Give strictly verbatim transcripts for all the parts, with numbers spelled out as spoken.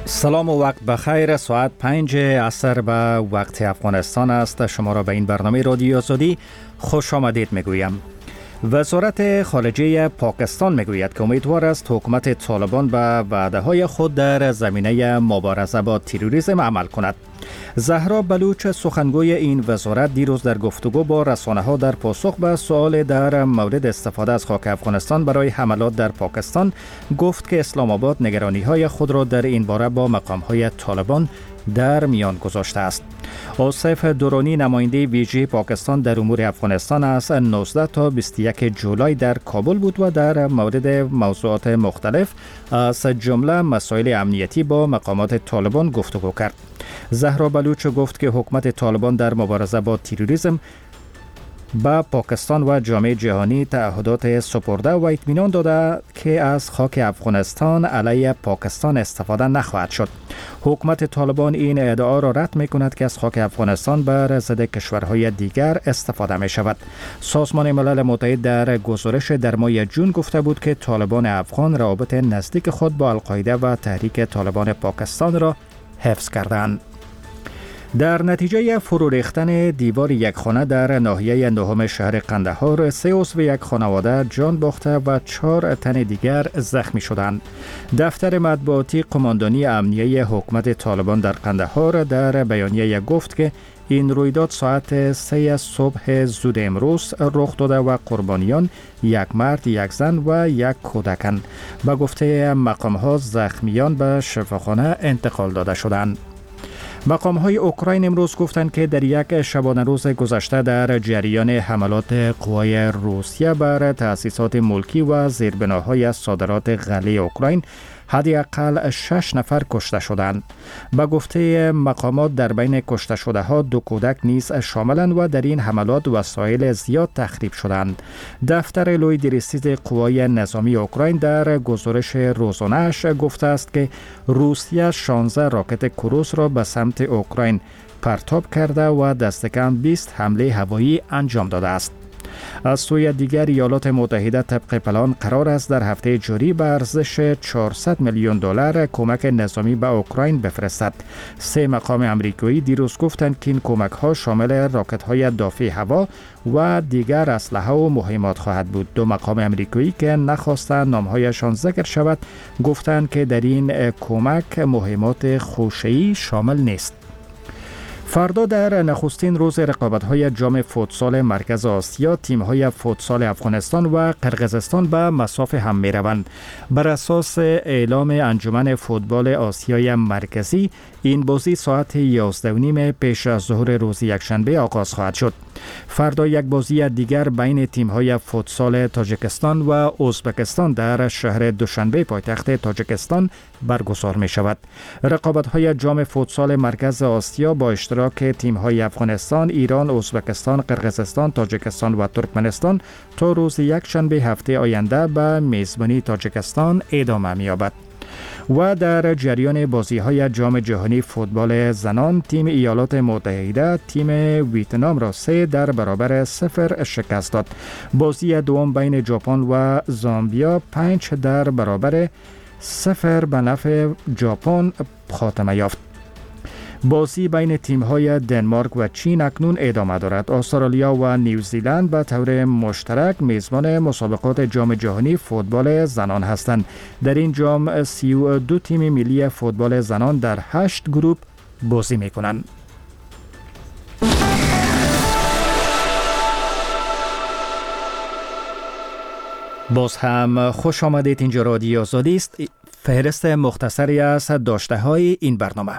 سلام و وقت بخیر. ساعت پنج عصر به وقت افغانستان است. شما را به این برنامه رادیو آزادی خوش آمدید میگویم. وزارت خارجه پاکستان میگوید که امیدوار است حکومت طالبان به وعده های خود در زمینه مبارزه با تروریسم عمل کند. زهرا بلوچ سخنگوی این وزارت دیروز در گفتگو با رسانه ها در پاسخ به سوال در مورد استفاده از خاک افغانستان برای حملات در پاکستان گفت که اسلام آباد نگرانی های خود را در این باره با مقام های طالبان در میان گذاشته است. آصف درانی نماینده ویژه پاکستان در امور افغانستان از نوزده تا بیست و یک جولای در کابل بود و در مورد موضوعات مختلف از جمله مسائل امنیتی با مقامات طالبان گفتگو کرد. زهرا بلوچ گفت که حکومت طالبان در مبارزه با تروریسم با پاکستان و جامعه جهانی تعهدات سپرده و اطمینان داده که از خاک افغانستان علیه پاکستان استفاده نخواهد شد. حکومت طالبان این ادعا را رد می کند که از خاک افغانستان بر ضد کشورهای دیگر استفاده می شود. سازمان ملل متحد در گزارش در ماه جون گفته بود که طالبان افغان روابط نزدیک خود با القاعده و تحریک طالبان پاکستان را حفظ کردند. در نتیجه فرو ریختن دیوار یک خانه در ناحیه نهم شهر قندهار، سه عضو یک خانواده جان باخته و چهار تن دیگر زخمی شدند. دفتر مطبوعاتی قماندانی امنیه حکومت طالبان در قندهار در بیانیه گفت که این رویداد ساعت سه صبح زود امروز رخ داده و قربانیان یک مرد، یک زن و یک کودکند. به گفته مقام‌ها زخمیان به شفاخانه انتقال داده شدند. مقام‌های اوکراین امروز گفتند که در یک شبانه روز گذشته در جریان حملات قوای روسیه بر تأسیسات ملکی و زیربناهای صادرات غله اوکراین حداقل شش نفر کشته شدند. به گفته مقامات در بین کشته شده ها دو کودک نیز شاملند و در این حملات وسایل زیاد تخریب شدند. دفتر لوی درستیز قوای نظامی اوکراین در گزارش روزانه‌اش گفته است که روسیه شانزده راکت کروز را به سمت اوکراین پرتاب کرده و دست کم بیست حمله هوایی انجام داده است. از سوی دیگر ایالات متحده طبق پلان قرار است در هفته جاری به ارزش چهارصد میلیون دلار کمک نظامی به اوکراین بفرستد. سه مقام آمریکایی دیروز گفتند که این کمک ها شامل راکت های دافع هوا و دیگر اسلحه و مهمات خواهد بود. دو مقام آمریکایی که نخواستند نامهایشان ذکر شود گفتند که در این کمک مهمات خوشه‌ای شامل نیست. فردا در نخستین روز رقابت‌های جام فوتسال مرکز آسیا، تیم‌های فوتسال افغانستان و قرقیزستان به مصاف هم می‌روند. بر اساس اعلام انجمن فوتبال آسیای مرکزی، این بازی ساعت یازده و نیم پیش از ظهر روز یکشنبه آغاز خواهد شد. فردا یک بازی دیگر بین تیم‌های فوتسال تاجیکستان و ازبکستان در شهر دوشنبه پایتخت تاجیکستان برگزار می‌شود. رقابت‌های جام فوتسال مرکز آسیا با اشتراک تیم‌های افغانستان، ایران، ازبکستان، قرقیزستان، تاجیکستان و ترکمنستان تا روز یکشنبه هفته آینده به میزبانی تاجیکستان ادامه می‌یابد. و در جریان بازی‌های جام جهانی فوتبال زنان، تیم ایالات متحده تیم ویتنام را سه در برابر صفر شکست داد. بازی دوم بین ژاپن و زامبیا پنج در برابر صفر به نفع ژاپن خاتمه یافت. بازی بین تیم‌های دنمارک و چین اکنون ادامه دارد. استرالیا و نیوزیلند به طور مشترک میزبان مسابقات جام جهانی فوتبال زنان هستند. در این جام سی و دو تیم ملی فوتبال زنان در هشت گروه بازی می‌کنند. باز هم خوش آمدید. اینجا رادیو آزادی است. فهرست مختصری از داشته‌های این برنامه.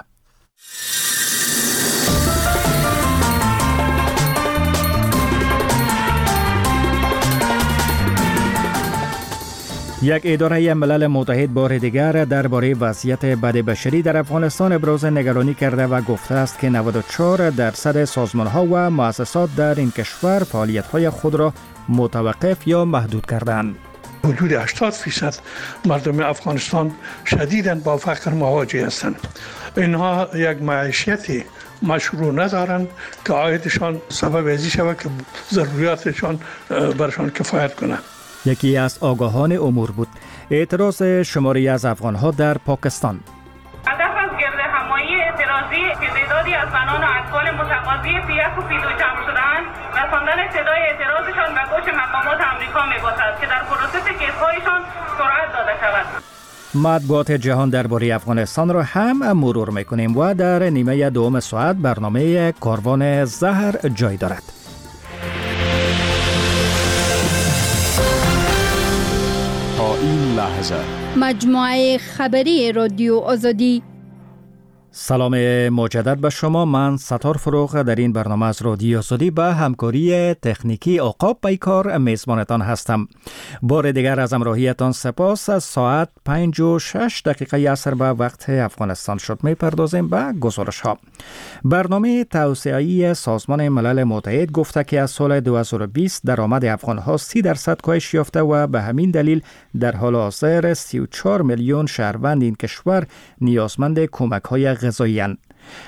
یک اداره ملل متحد بار دیگر درباره وضعیت بد بشری در افغانستان ابراز نگرانی کرده و گفته است که نود و چهار درصد سازمان‌ها و مؤسسات در این کشور فعالیت‌های خود را متوقف یا محدود کردند. حدود هشتاد درصد مردم افغانستان شدیداً با فقر مواجه هستند. اینها یک معیشتی مشروع ندارند که عایدشان سبب ازی شود که ضروریاتشان برشان کفایت کنند. یکی از آگاهان امور بود. اعتراض شماری از افغان‌ها در پاکستان. هدف از پی یک و پی دو جمع شدند رساندن صدای اعتراضشان به گوش مقامات آمریکا می‌باشد که در پروسس کیس‌هایشان سرعت داده شود. مطبوعات جهان درباره افغانستان را هم مرور میکنیم و در نیمه دوم ساعت برنامه کاروان زهر جای دارد. تا این لحظه مجموعه خبری رادیو آزادی. سلام مجدد به شما. من ستار فروغ در این برنامه از رادیو آزادی به همکاری تکنیکی عقاب بیکار میزبانتان هستم. بار دیگر از همراهیتان سپاس. از ساعت پنج و شش دقیقه عصر به وقت افغانستان شد. میپردازیم به گزارش ها. برنامه توسعه‌ای سازمان ملل متحد گفته که از سال دو هزار و بیست درآمد افغان ها سی درصد کاهش یافته و به همین دلیل در حال حاضر سی و چهار میلیون شهروند این کشور نیازمند کمک های غذایی اند.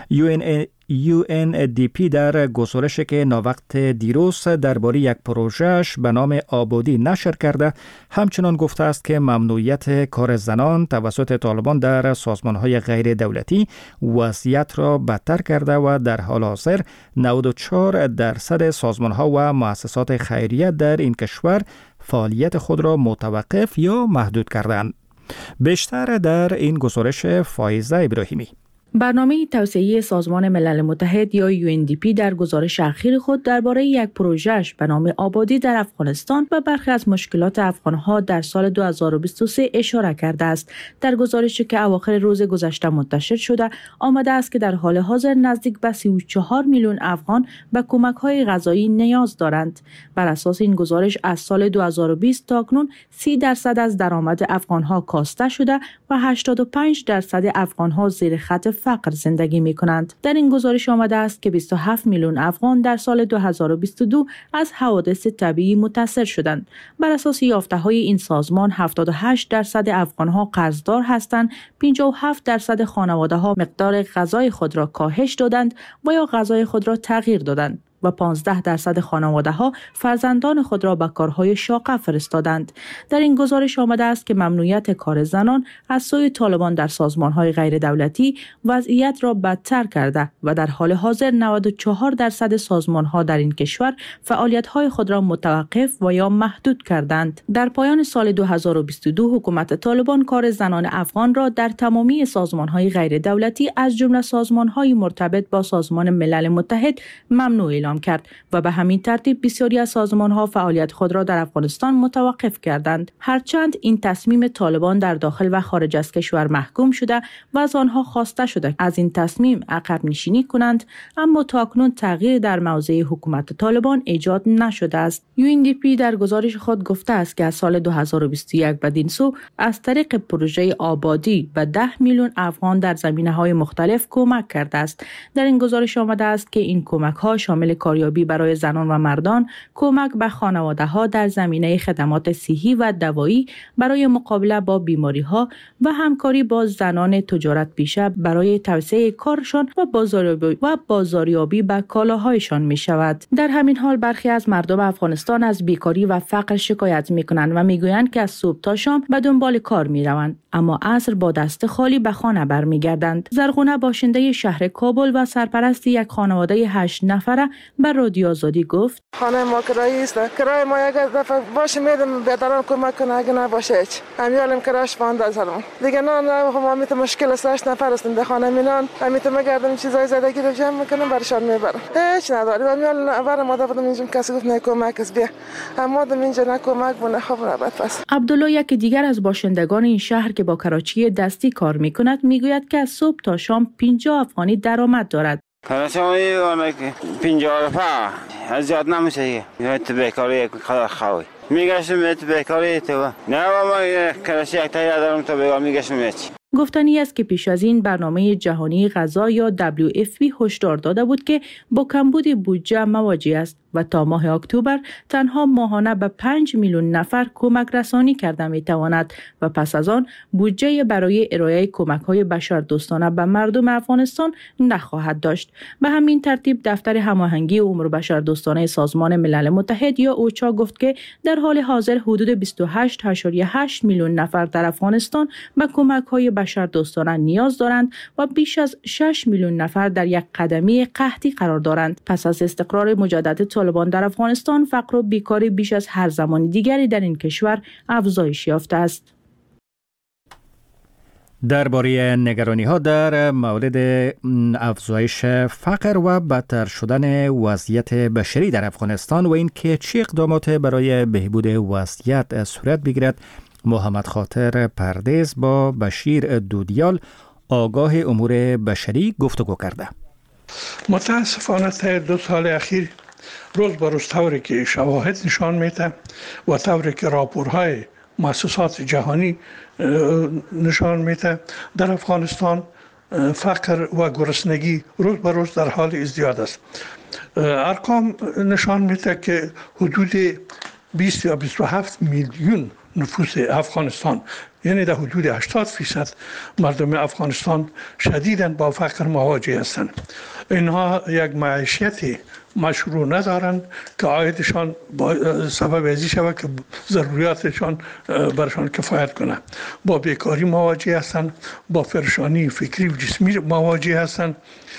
یو ان دی پی در گزارشی که ناوقت دیروز درباره یک پروژهش به نام آبادی نشر کرده همچنان گفته است که ممنوعیت کار زنان توسط طالبان در سازمان‌های غیر دولتی وضعیت را بدتر کرده و در حال حاضر نود و چهار درصد سازمان‌ها و مؤسسات خیریه در این کشور فعالیت خود را متوقف یا محدود کردند. بیشتر در این گزارش فایزه ابراهیمی. برنامه توسعه‌ای سازمان ملل متحد یا یو ان دی پی در گزارش اخیر خود درباره یک پروژه‌اش به نام آبادی در افغانستان و برخی از مشکلات افغان‌ها در سال دو هزار و بیست و سه اشاره کرده است. در گزارشی که اواخر روز گذشته منتشر شده، آمده است که در حال حاضر نزدیک به سی و چهار میلیون افغان به کمک‌های غذایی نیاز دارند. بر اساس این گزارش از سال دو هزار و بیست تا اکنون سی درصد از درآمد افغان‌ها کاسته شده و هشتاد و پنج درصد افغان‌ها زیر خط فقر زندگی می کنند. در این گزارش آمده است که بیست و هفت میلیون افغان در سال دو هزار و بیست و دو از حوادث طبیعی متاثر شدند. بر اساس یافته‌های این سازمان هفتاد و هشت درصد افغان‌ها قرضدار هستند، پنجاه و هفت درصد خانواده‌ها مقدار غذای خود را کاهش دادند و یا غذای خود را تغییر دادند و پانزده درصد خانواده‌ها فرزندان خود را به کارهای شاقه فرستادند. در این گزارش آمده است که ممنوعیت کار زنان از سوی طالبان در سازمان‌های غیر دولتی وضعیت را بدتر کرده و در حال حاضر نود و چهار درصد سازمان‌ها در این کشور فعالیت‌های خود را متوقف و یا محدود کردند. در پایان سال دو هزار و بیست و دو حکومت طالبان کار زنان افغان را در تمامی سازمان‌های غیر دولتی از جمله سازمان‌های مرتبط با سازمان ملل متحد ممنوع اعلام کرد و به همین ترتیب بسیاری از سازمان‌ها فعالیت خود را در افغانستان متوقف کردند. هرچند این تصمیم طالبان در داخل و خارج از کشور محکوم شده و از آنها خواسته شده از این تصمیم عقب نشینی کنند، اما تاکنون تغییر در موضع حکومت طالبان ایجاد نشده است. یو ان دی پی در گزارش خود گفته است که از سال دو هزار و بیست و یک بدین سو از طریق پروژه آبادی به ده میلیون افغان در زمینه‌های مختلف کمک کرده است. در این گزارش آمده است که این کمک‌ها شامل کاریابی برای زنان و مردان، کمک به خانواده‌ها در زمینه خدمات صحی و دوایی برای مقابله با بیماری‌ها و همکاری با زنان تجارت پیشه برای توسعه کارشان و بازاریابی و بازاریابی به کالاهایشان می‌شود. در همین حال برخی از مردم افغانستان از بیکاری و فقر شکایت می‌کنند و می‌گویند که از صبح تا شام به دنبال کار می‌روند، اما عصر با دست خالی به خانه برمیگردند. زرغونه باشنده شهر کابل و سرپرست یک خانواده هشت نفره به رادیو آزادی گفت: خانه ما کرایی است. کرای ما یک دفعه باشه میدم بیادران کمک کنه، اگه نباشه هیچ. امیالم کراش باند زدم. دیگه نه نه ما میت مشکل است، هشت نفر هستیم به خانه مینان. امیت میگردم چیزای زدگی رو جمع میکنم برشان میبرم. هیچ نداریم. امیال برام ماده بودم اینجا کسی گفت نه کمک است بیا. اما دم اینجا نه کمک بونه خب رابط پس. عبدالله یک دیگر از باشندگان این شهر که با کراچی دستی کار میکند میگوید که از صبح تا شام پنجاه افغانی درآمد دارد. کارشانی وانه پنجاه رفاه از زیاد نمیشه. یه تو بیکاری یک خدا خوی میگشتم تو بیکاری تو نه ما کارشی یک تایی دارم تو بیکار میگشتم هیچ. گفتنی است که پیش از این برنامه جهانی غذا یا دبلیو اف پی هشدار داده بود که با کمبود بودجه مواجه است و تا ماه اکتبر تنها ماهانه به پنج میلیون نفر کمک رسانی کرده می تواند و پس از آن بودجه برای ارائه کمک های بشردوستانه به مردم افغانستان نخواهد داشت. به همین ترتیب دفتر هماهنگی امور بشردوستانه سازمان ملل متحد یا اوچا گفت که در حال حاضر حدود بیست و هشت ممیز هشت میلیون نفر در افغانستان به کمک های بشردوستانه نیاز دارند و بیش از شش میلیون نفر در یک قدمی قحطی قرار دارند. پس از استقرار مجدد طالبان در افغانستان، فقر و بیکاری بیش از هر زمان دیگری در این کشور افزایش یافته است. درباره نگرانی ها در مورد افزایش فقر و بدتر شدن وضعیت بشری در افغانستان و اینکه چه اقدامات برای بهبود وضعیت صورت بگیرد، محمد خاطر پردیس با بشیر دودیال آگاه امور بشری گفتگو کرده. متاسفانه تا دو سال اخیر روز به روز طوری که شواهد نشان میده و طوری که راپورهای مؤسسات جهانی نشان میده، در افغانستان فقر و گرسنگی روز به روز در حال ازدیاد است. ارقام نشان میده که حدود بیست یا بیست و هفت میلیون نفوس افغانستان، یعنی در حدود هشتاد فیصد مردم افغانستان شدیداً با فقر مواجه هستند. اینها یک معیشتی مشروع ندارند که عایدشان سبب ازی شود که ضروریاتشان برشان کفایت کنه. با بیکاری مواجه هستند، با پریشانی فکری و جسمی مواجه هستند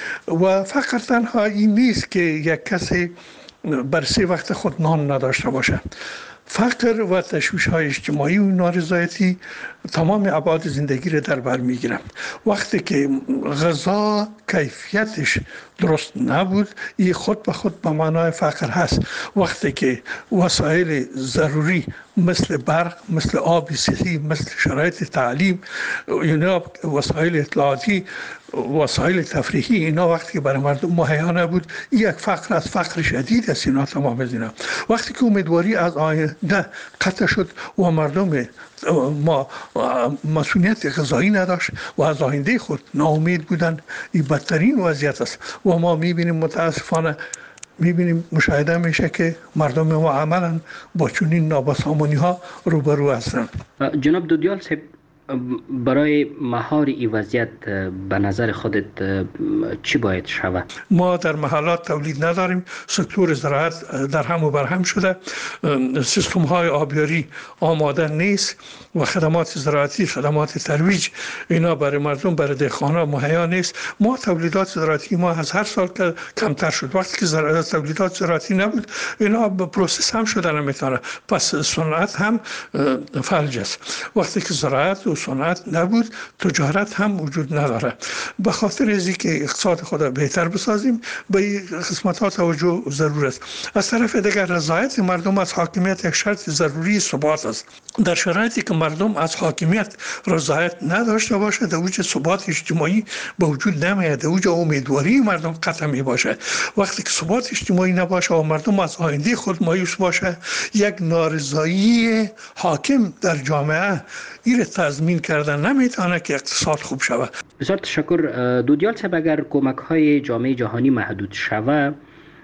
و فقط تنها این نیست که یک کسی بر سه وقت خود نان نداشته باشه. فقر و تشویش های اجتماعی و نارضایتی تمام ابعاد زندگی را در بر میگیرند. وقتی که غذا کیفیتش درست نبود، این خود به خود به معنای فقر هست. وقتی که وسایل ضروری مثل برق، مثل آب صحی، مثل شرایط تعلیم، اینا وسایل اطلاعاتی، وسایل تفریحی، اینا وقتی که برای مردم مهیا نبود، این یک فقر از فقر شدید است. اینا تمام از اینا وقتی که امیدواری از آینده قطع شد و مردم ما مسئولیت غذایی نداشت و از آینده خود ناامید بودن، این بدترین وضعیت است. و ما میبینیم متاسفانه میبینیم مشاهده میشه که مردم ما عملا با چنین نابسامانی ها روبرو هستند. جناب دودیال صاحب، برای مهار این وضعیت به نظر خودت چی باید شود؟ ما در محلات تولید نداریم، سکتور زراعت در هم و بر هم شده، سیستم های آبیاری آماده نیست و خدمات زراعتی، خدمات ترویج اینا برای مردم، برای دهقانا مهیا نیست. ما تولیدات زراعتی ما از هر سال که کمتر شد. وقتی که زراعت تولیدات زراعتی نبود، اینا به پروسس هم شدن نمیتونه، پس صنعت هم فلج است. وقتی که زراعت و صنعت نبود، تجارت هم وجود نداره. به خاطر اینکه که اقتصاد خود بهتر بسازیم، به این قسمت ها توجه ضرور است. از طرف دیگر رضایت مردم از حاکمیت یک شرط ضروری ثبات است. در شرایطی که مردم از حاکمیت رضایت نداشته باشه، در اوج ثبات اجتماعی به وجود نمیاد، در اوج امیدواری مردم قطع می باشه. وقتی که ثبات اجتماعی نباشه و مردم از آینده خود مایوس باشه، یک نارضایی حاکم در جامعه این تضمین کردن نمیتونه که اقتصاد خوب شود. بسیار تشکر. دودیال صاحب، اگر کمک های جامعه جهانی محدود شود،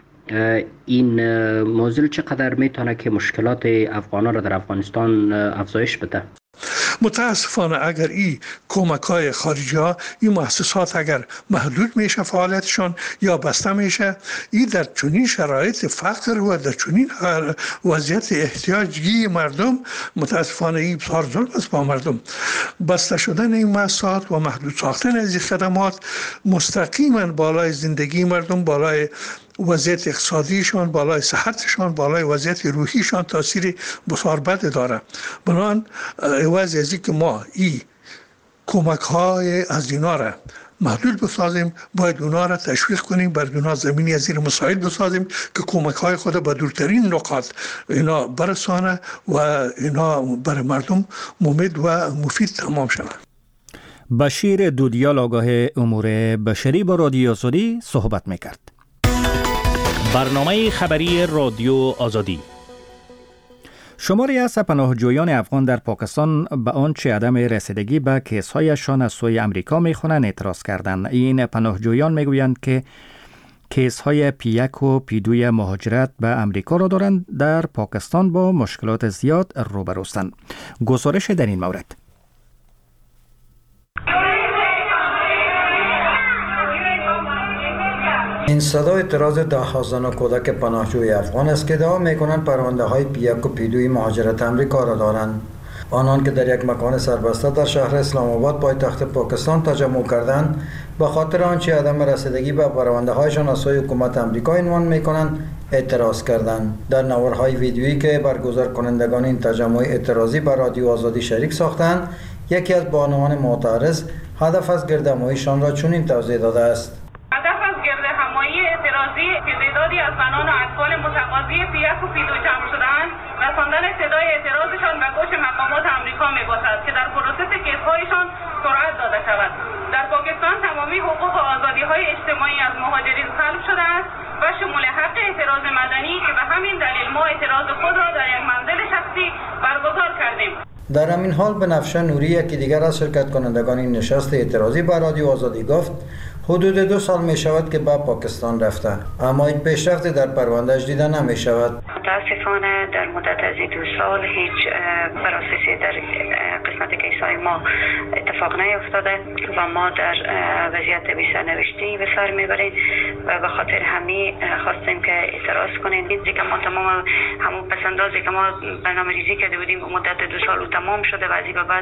این موضوع چقدر میتونه که مشکلات افغانان را در افغانستان افزایش بده؟ متاسفانه اگر این کمک های خارجی ها، این مؤسسات اگر محدود میشه فعالیتشان یا بسته میشه، این در چنین شرایط فقر و در چنین وضعیت احتیاجی مردم، متاسفانه این بسیار ظلم است با مردم. بسته شدن این مؤسسات و محدود ساختن از این خدمات مستقیما بالای زندگی مردم، بالای وضعیت اقتصادیشان، بالای صحتشان، بالای وضعیت روحیشان تاثیر بسیار بد داره. بنابراین عوض از اینکه ما این کمک های از اینا را محدود بسازیم، باید اونا را تشویق کنیم، بر اونا زمینی از زیر مساعد بسازیم که کمک های خود به دورترین نقاط اینا برسانه و اینا بر مردم مفید و مفید تمام شود. بشیر دودیال آگاه امور بشری با رادیو آزادی صحبت میکرد. برنامه خبری رادیو آزادی. شماری از پناهجویان افغان در پاکستان به آنچه عدم رسیدگی به کیس‌هایشان از سوی امریکا می‌خوانند اعتراض کردند. این پناهجویان میگویند که کیس‌های پی یک و پی دو مهاجرت به امریکا را دارند، در پاکستان با مشکلات زیاد روبروستند. گزارش در این مورد. این صدا اعتراض ده‌ها زن کودک پناهجوی افغان است که ادعا می‌کنند پرونده‌های پی یک و پی دو مهاجرت امریکا را دارند. آنان که در یک مکان سربسته در شهر اسلام آباد پایتخت پاکستان تجمع کردند به خاطر آنچه عدم رسیدگی به پرونده هایشان از سوی حکومت آمریکا عنوان میکنند اعتراض کردند. در نوارهای ویدیویی که برگزار کنندگان این تجمع اعتراضی به رادیو آزادی شریک ساختند، یکی از بانوان معترض هدف از گردهماییشان را چنین توضیح داده است: هدف از گردهمایی اعتراضی که تعدادی از زنان و اطفال متقاضی پی یک و پی دو جمع شده‌اند، رساندن صدای اعتراضشان به گوش مقامات آمریکا میباشد که در پروسس کیس‌هایشان سرعت داده شود. در پاکستان تمامی حقوق و آزادی‌های اجتماعی از مهاجرین سلب شده است و شمول حق اعتراض مدنی که به همین دلیل ما اعتراض خود را در یک منزل شخصی برگزار کردیم. در همین حال بنفشه نوری، یکی دیگر از شرکت کنندگان این نشست اعتراضی به رادیو آزادی گفت حدود دو سال می شود که به پاکستان رفته، اما این پیشرفتی در پروندهش دیده نمی شود. متاسفانه در مدت از دو سال هیچ پروسسی در قسمت کیسای ما اتفاق نیفتاده و ما در وضعیت بی سرنوشتی به سر میبریم و به خاطر همین خواستیم که اعتراض کنیم. دیدی که ما تمام همون پسندازی که ما برنامه ریزی کرده بودیم به مدت دو سال تمام شده و از این به بعد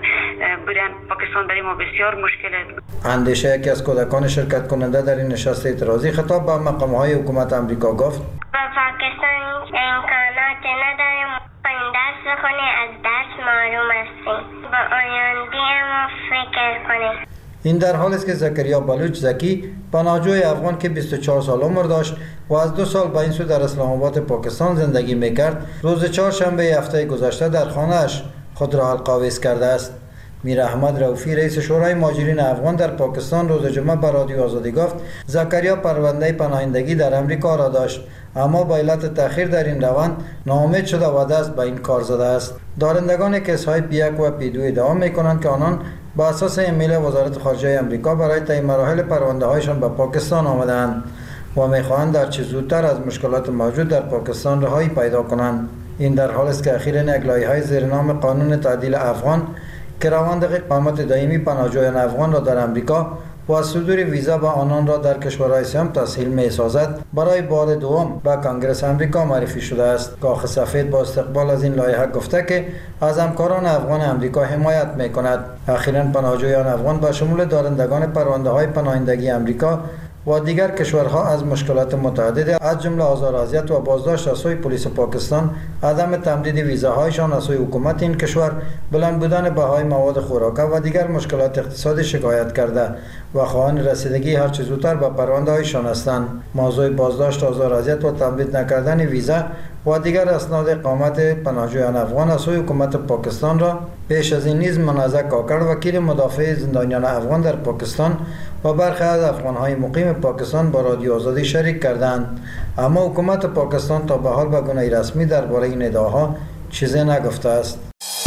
بودن پاکستان برای ما بسیار مشکله. اندیشه یکی از کودکان شرکت کننده در این نشست اعتراضی خطاب به مقام‌های حکومت آمریکا گفت: با پاکستان امکانات نداریم، این درس بخونیم، از درس معلوم هستیم، با آینده ما فکر کنیم. این در حالی است که زکریا بلوچ زکی، پناهجوی افغان که بیست و چهار سال عمر داشت و از دو سال به این سو در اسلام آباد پاکستان زندگی میکرد، روز چهارشنبه هفته گذشته در خانه‌اش خود را القاویز کرده است. میر احمد رؤوفی، رئیس شورای مهاجرین افغان در پاکستان، روز جمعه به رادیو آزادی گفت زکریا پرونده پناهندگی در امریکا را داشت، اما به علت تأخیر در این روند ناامید شده و دست به این کار زده است. دارندگان کیس‌های پی یک و پی دو ادعا می‌کنند که آنان با اساس ایمیل وزارت خارجه آمریکا برای طی مراحل پرونده‌هایشان به پاکستان آمدند و می‌خواهند در چه زودتر از مشکلات موجود در پاکستان رهایی پیدا کنند. این در حالی است که اخیراً یک لایحه زیر نام قانون تعدیل افغان که روند اقامت دائمی پناهجویان افغان را در امریکا و از صدور ویزا به آنان را در کشورهای سیام تسهیل می سازد، برای بار دوم به کانگرس امریکا معرفی شده است. کاخ سفید با استقبال از این لایحه گفته که از همکاران افغان امریکا حمایت می کند. اخیراً پناهجویان افغان به شمول دارندگان پرونده های پناهندگی امریکا و دیگر کشورها از مشکلات متعدد از جمله آزار و اذیت و بازداشت از سوی پلیس پاکستان، عدم تمدید ویزاهایشان از سوی حکومت این کشور، بلند بودن بهای مواد خوراکه و دیگر مشکلات اقتصادی شکایت کرده و خواهان رسیدگی هر چه زودتر به پرونده هایشان هستند. موضوع بازداشت، آزار و اذیت و تمدید نکردن ویزا و دیگر اسناد اقامت پناهجویان افغان از سوی حکومت پاکستان را پیش از این نیز منازع کاکر، وکیل مدافع زندانیان افغان در پاکستان و برخی از افغان‌های مقیم پاکستان با رادیو آزادی شریک کردند، اما حکومت پاکستان تا به حال به گونه رسمی درباره این ادعاها چیزی نگفته است.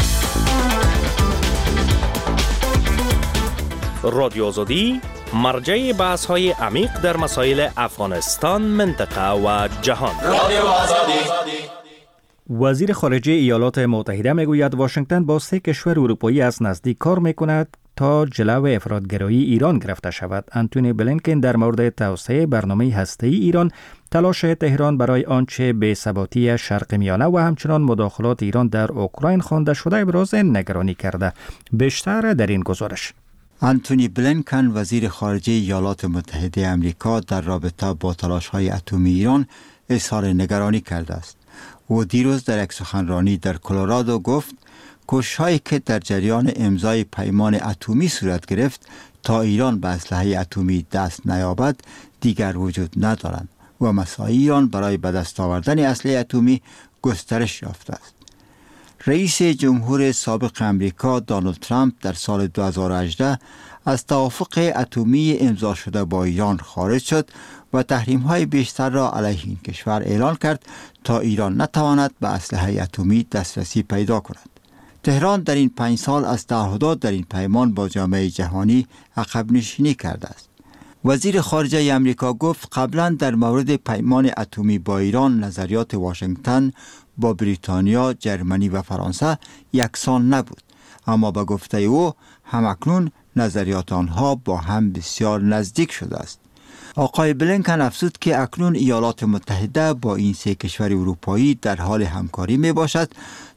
رادیو آزادی مرجع بحث‌های عمیق در مسائل افغانستان، منطقه و جهان. رادیو آزادی. وزیر خارجه ایالات متحده میگوید واشنگتن با سه کشور اروپایی از نزدیک کار میکند تا جلو افراط‌گرایی ایران گرفته شود. انتونی بلینکن در مورد توسعه برنامه هسته‌ای ایران، تلاش تهران برای آنچه بی‌ثباتی شرق میانه و همچنان مداخلات ایران در اوکراین خوانده شده ابراز نگرانی کرده. بیشتر در این گزارش. انتونی بلینکن وزیر خارجه ایالات متحده آمریکا در رابطه با تلاش‌های اتمی ایران اظهار نگرانی کرده است. او دیروز در یک سخنرانی در کلرادو گفت کوشش‌هایی که در جریان امضای پیمان اتمی صورت گرفت تا ایران به اسلحه اتمی دست نیابد دیگر وجود ندارند و مساعی ایران برای به دست آوردن اسلحه اتمی گسترش یافته است. رئیس جمهور سابق امریکا دونالد ترامپ در سال دو هزار و هجده از توافق اتمی امضا شده با ایران خارج شد و تحریم‌های بیشتر را علیه این کشور اعلان کرد تا ایران نتواند به اسلحه اتمی دسترسی پیدا کند. تهران در این پنج سال از تعهدات در این پیمان با جامعه جهانی عقب نشینی کرده است. وزیر خارجه آمریکا گفت قبلا در مورد پیمان اتمی با ایران نظریات واشنگتن با بریتانیا، جرمنی و فرانسه یکسان نبود، اما به گفته او همکنون نظریات آنها با هم بسیار نزدیک شده است. آقای بلینکن افزود که اکنون ایالات متحده با این سه کشور اروپایی در حال همکاری می باشد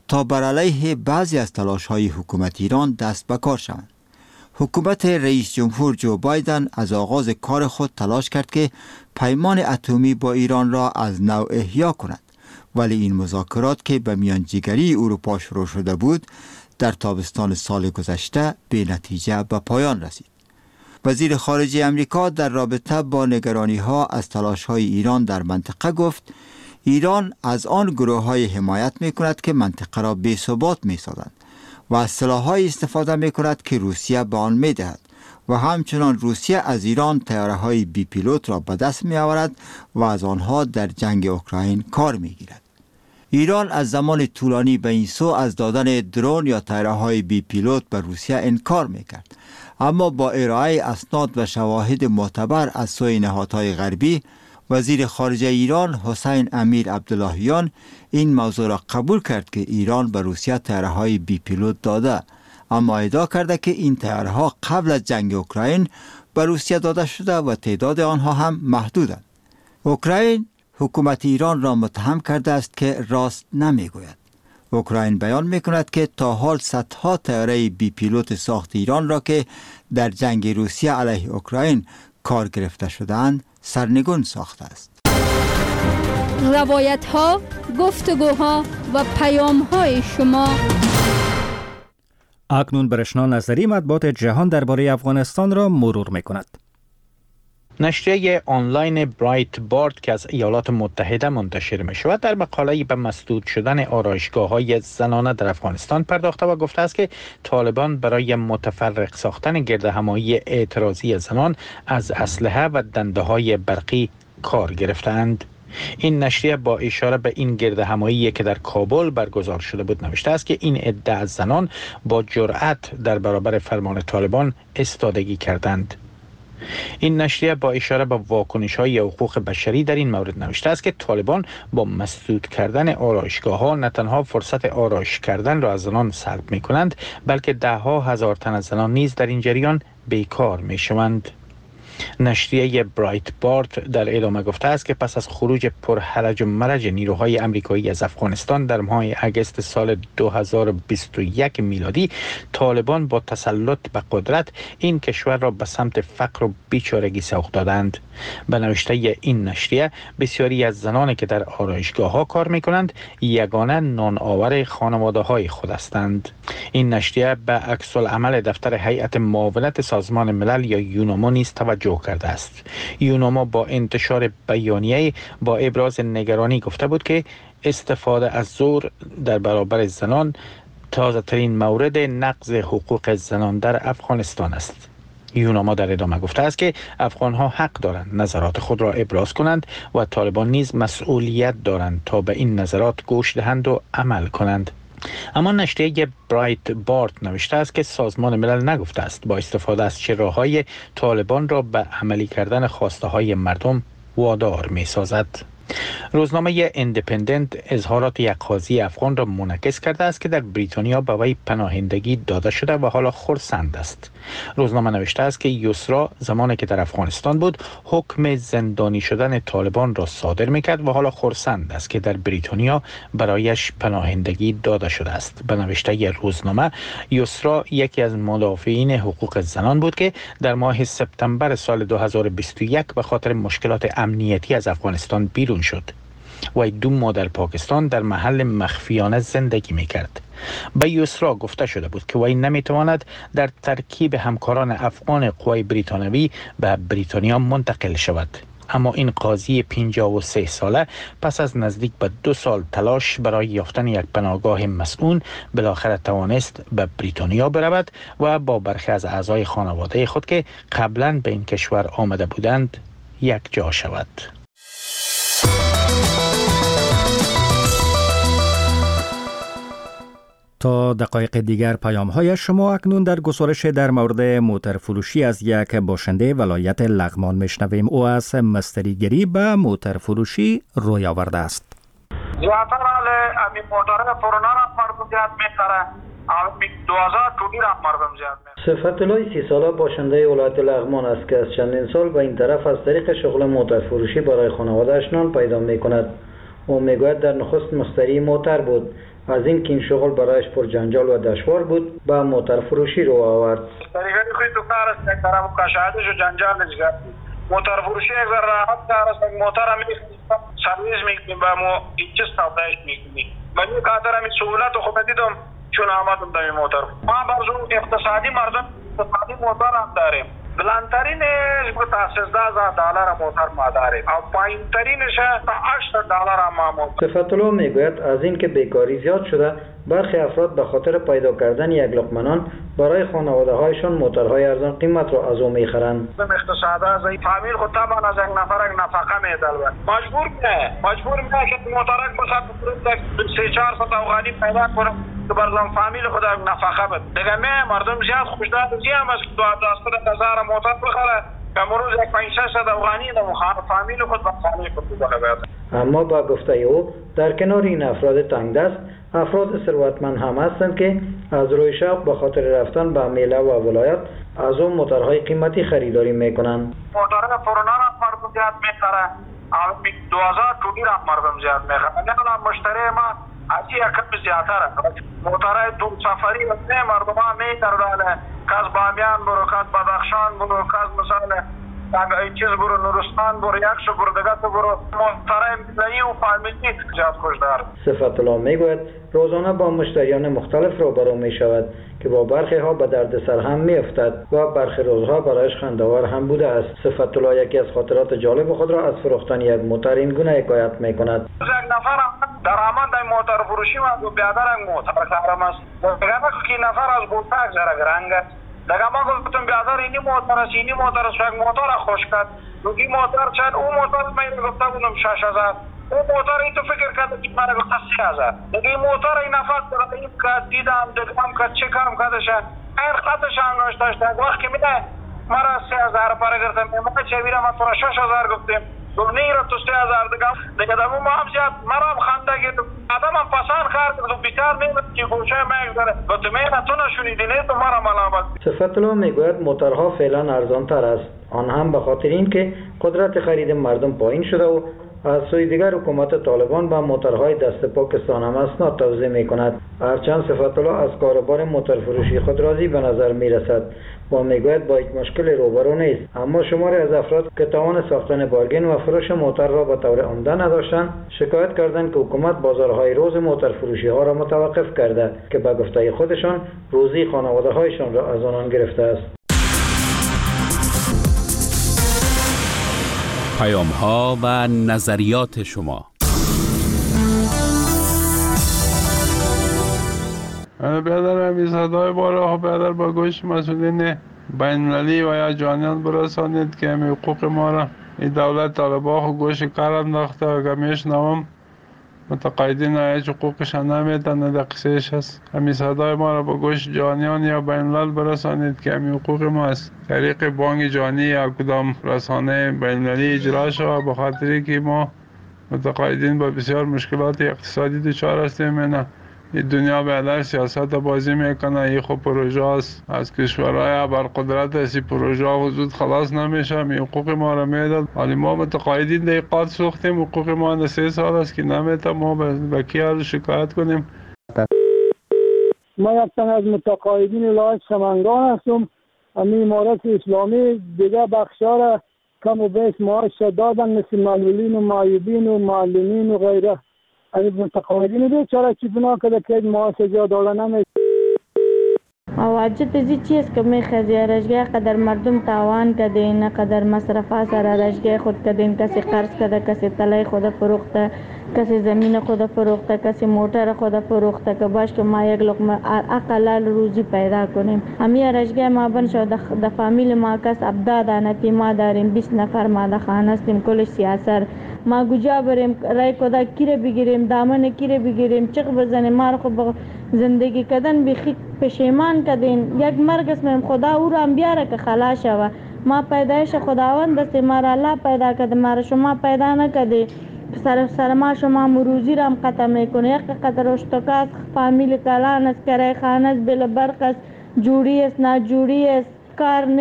تا بر علیه بعضی از تلاش‌های حکومت ایران دست به کار شوند. حکومت رئیس جمهور جو بایدن از آغاز کار خود تلاش کرد که پیمان اتمی با ایران را از نو احیا کند، ولی این مذاکرات که به میانجیگری اروپا شروع شده بود در تابستان سال گذشته به نتیجه به پایان رسید. وزیر خارجه امریکا در رابطه با نگرانی‌ها از تلاش‌های ایران در منطقه گفت ایران از آن گروه‌های حمایت می‌کند که منطقه را بی‌ثبات می‌سازند و از سلاح‌های استفاده می‌کند که روسیه به آن می‌دهد و همچنان روسیه از ایران طیاره‌های بی پیلوت را به دست می‌آورد و از آنها در جنگ اوکراین کار می‌گیرد. ایران از زمان طولانی به این سو از دادن درون یا طیاره‌های بی پیلوت به روسیه انکار می‌کرد، اما با ارائه اسناد و شواهد معتبر از سوی نهادهای غربی، وزیر خارجه ایران حسین امیر عبداللهیان این موضوع را قبول کرد که ایران به روسیه طیاره‌های بی پیلوت داده، اما ادعا کرده که این طیاره‌ها قبل از جنگ اوکراین به روسیه داده شده و تعداد آنها هم محدودند. اوکراین حکومت ایران را متهم کرده است که راست نمیگوید. اوکراین بیان میکند که تا حال صدها طیاره بی پیلوت ساخت ایران را که در جنگ روسیه علیه اوکراین کار گرفته شده‌اند سرنگون ساخته است. روایت ها، گفتگوها و پیام های شما. اکنون برشنا نظری مطبوعات جهان درباره افغانستان را مرور میکند. نشریه آنلاین برایت بارد که از ایالات متحده منتشر می شود در مقاله‌ای به مسدود شدن آرایشگاه‌های زنانه در افغانستان پرداخته و گفته است که طالبان برای متفرق ساختن گردهمایی اعتراضی زنان از اسلحه و دنده‌های برقی کار گرفتند. این نشریه با اشاره به این گردهمایی که در کابل برگزار شده بود نوشته است که این عده از زنان با جرأت در برابر فرمان طالبان ایستادگی کردند. این نشریه با اشاره به واکنش‌های حقوق بشری در این مورد نوشته است که طالبان با مسدود کردن آرایشگاه‌ها نه تنها فرصت آرایش کردن را از زنان سلب می‌کنند، بلکه ده‌ها هزار تن از زنان نیز در این جریان بیکار می‌شوند. نشریه برایت بارد در ادامه گفته است که پس از خروج پرهرج و مرج نیروهای آمریکایی از افغانستان در ماه اگست سال دو هزار و بیست و یک میلادی، طالبان با تسلط به قدرت این کشور را به سمت فقر و بیچارگی سوق دادند. به نوشته این نشریه بسیاری از زنانی که در آرایشگاه‌ها کار می‌کنند یگانه نان آور خانواده‌های خود هستند. این نشریه به عکس العمل دفتر هیئت معاونت سازمان ملل یا یوناما نیز توجه کرده است. یوناما با انتشار بیانیه با ابراز نگرانی گفته بود که استفاده از زور در برابر زنان تازه ترین مورد نقض حقوق زنان در افغانستان است. یوناما در ادامه گفته است که افغانها حق دارند نظرات خود را ابراز کنند و طالبان نیز مسئولیت دارند تا به این نظرات گوش دهند و عمل کنند. اما نشریه برایت بارد نوشته است که سازمان ملل نگفته است با استفاده از چه راه‌های طالبان را به عملی کردن خواسته های مردم وادار می سازد. روزنامه ایندیپندنت اظهارات یک قاضی افغان را منعکس کرده است که در بریتانیا به وی پناهندگی داده شده و حالا خرسند است. روزنامه نوشته است که یسرا زمانی که در افغانستان بود حکم زندانی شدن طالبان را صادر میکرد و حالا خرسند است که در بریتانیا برایش پناهندگی داده شده است. به نوشته روزنامه، یسرا یکی از مدافعین حقوق زنان بود که در ماه سپتامبر سال دو هزار و بیست و یک به خاطر مشکلات امنیتی از افغانستان بیرون شد. وی دو ماه در پاکستان در محل مخفیانه زندگی میکرد. به یسرا گفته شده بود که وی نمیتواند در ترکیب همکاران افغان قوای بریتانوی به بریتانیا منتقل شود. اما این قاضی پنجاه و سه ساله پس از نزدیک به دو سال تلاش برای یافتن یک پناهگاه مسئول بالاخره توانست به بریتانیا برود و با برخی از اعضای خانواده خود که قبلا به این کشور آمده بودند یک جا شود. تا دقایق دیگر پیام های شما اکنون در گزارش در مورد موتر فروشی از یک باشنده ولایت لغمان میشنویم. او از مستریگری به موتر فروشی روی آورده است. زیادتر امی موتر کرونا را مردم زیاد میخره، امی دوازده تولی را مردم زیاد میخره. صفت الله سی ساله باشنده ولایت لغمان است که از چندین سال به این طرف از طریق شغل موتر فروشی برای خانواده‌اش نان پیدا میکند. او میگوید در نخست مشتری موتر بود، از این که این شغل برایش پر جنجال و دشوار بود به موتر فروشی رو آورد. طریقه خوی تو کار است یک طرف کشادش و جنجال نجات موتر فروشی یک ذره راحت کار است. موتر هم سرویس میکنیم و مو هیچ استفادهش میکنیم. من این خاطر همین سهولت خوب دیدم چون آمدم در این موتر. ما برزو اقتصادی مردم اقتصادی موتر هم داریم. بلندترینش تا سیزده هزار دلار موتر ما داریم و پایینترینش تا هشت دلار ما موتر. صفت الله میگوید از این که بیکاری زیاد شده برخی افراد به خاطر پیدا کردن یک لقمه نان برای خانواده هایشان موترهای ارزان قیمت را از او میخرند. اقتصاد از این فامیل خود طبعا از یک نفر یک نفقه میدل مجبور نه مجبور نه که موترک بسات سه چهار صد افغانی پیدا کنم که برزن فامیل خود یک نفقه بده. دیگه می مردم زیاد خوشدار زیام از دو هزار هزار موتر بخره که امروز یک پنج صد افغانی در فامیل خود با فامیل خود بده. اما با گفته او در کنار این افراد تنگ دست افراد ثروتمند هم هستند که از روی شوق به خاطر رفتن به میله و ولایت از اون موترهای قیمتی خریداری میکنند. موترهای پرونا را مردم زیاد میخره. دو هزار تولی را مردم زیاد میخره. نه مشتری ما از این کم زیادتره. موترهای دو سفری نه مردم ها میترونه. کاز بامیان برو، کاز بدخشان برو، کاز مثلا این چیز برو، نورستان برو، یکشو برو، دگت برو، موترهای ملی و فامیلی زیاد خوشدار. صفت الله میگوید روزانه با مشتریان مختلف روبرو می شود که با برخی ها به دردسر هم می افتد و برخی روزها برایش خنده‌آور هم بوده است. صفت الله یکی از خاطرات جالب خود را از فروختن یک موتر این گونه حکایت می کند. یک نفر درآمد در موتر فروشی و بیادر یک موتر کارم است. دیگه که نفر از بوتاک زره گرنگ است. دیگه ما گفتم بیادر اینی موتر است، اینی موتر است، یک موتر خوش کرد. دوگی موتر چند اون موتر من گفته بودم شش هزار. اون موتر این تو فکر کرده که مرا گفته سه هزار. دیگه این موتر این نفر کرده این که دیدم دیدم که چه کارم کردش این خطش هم نوشتش تا وقت که میده مرا سه هزار پاره گرفتم ما چه بیرم ما تو را شش هزار گفتیم گفت نه را تو سه هزار دیگه دیگه دمو ما هم زیاد مرا هم خنده گرفت آدم هم پسند کرد تو بیکار نمیدونم که گوشه میگذاره گفت میگه تو نشونیدی نه تو مرا ملامت. صفت الله میگوید موترها فعلا ارزان تر است آن هم به خاطر اینکه قدرت خرید مردم پایین شده و از سوی دیگر حکومت طالبان به موترهای دست پاکستان هم اسناد توزیع می کند. هرچند صفت الله از کاروبار موتر فروشی خود راضی به نظر می رسد و میگوید با یک مشکل روبرو نیست، اما شماری از افراد که توان ساختن بارگین و فروش موتر را به طور عمده نداشتند شکایت کردند که حکومت بازارهای روز موتر فروشی ها را متوقف کرده که به گفته خودشان روزی خانواده هایشان را از آنان گرفته است. پیام ها و نظریات شما. انا بیادر همی صدای باره بیادر با گوش مسئولین بین المللی و یا جانیان برسانید که همی حقوق ما را این دولت طالبا خو گوش کار انداخته و که میشنوم متقاعدین هیچ حقوقش نمیدن نه دقیقش هست. همی صدای ما را با گوش جانیان یا بین الملل برسانید که همی حقوق ما است. طریق بانک جانی یا کدام رسانه بین المللی اجرا شود به خاطری که ما متقاعدین با بسیار مشکلات اقتصادی دچار هستیم. نه این دنیا بیادر سیاست بازی میکنه، این خب پروژه است از کشورهای ابرقدرت است، این پروژه وجود خلاص نمیشه، این حقوق ما را میداد. ولی ما متقاعدین دقیقات سوختیم، حقوق ما سه سال است که نمیتونه ما به کی شکایت کنیم. ما یک تن از متقاعدین ولایت سمنگان هستم. امی امارت اسلامی دیگه بخشا را کم و بیش معاش دادن مثل معلولین و معیوبین و معلمین و غیره. اگه متقاعدین بیچاره چی بنا کرده که معاش جا داله نمی واجد ازی چیز که میخوازی رشگاه قدر مردم تاوان کدین قدر مصرفا سر رشگاه خود کدین کسی قرض کده کسی طلای خود فروخته کسی زمین خود فروخته کسی موتر خود فروخته که باش که ما یک لقمه اقلال روزی پیدا کنیم. همی رشگاه ما بن شد د فامیل ما کس ابداد انتی ما داریم بیست نفر ما د خانه استیم کلش سیاسر ما گوجا بریم رای کدا کیره بگیریم دامن کیره بگیریم چق بزنیم ما خو زندگی کردن بخی پشیمان کردین یک مرگ اسم خدا او را بیاره که خلاص شوه. ما پیدایش خداوند است، ما را الله پیدا کرده، ما را شما پیدا نکرده. سر سر ما شما مروزی را هم قطع میکنه. یک قطع اشتکاس فامیل کلان است، کرای خانه است، بل برق است، جوری است، ناجوری است، کار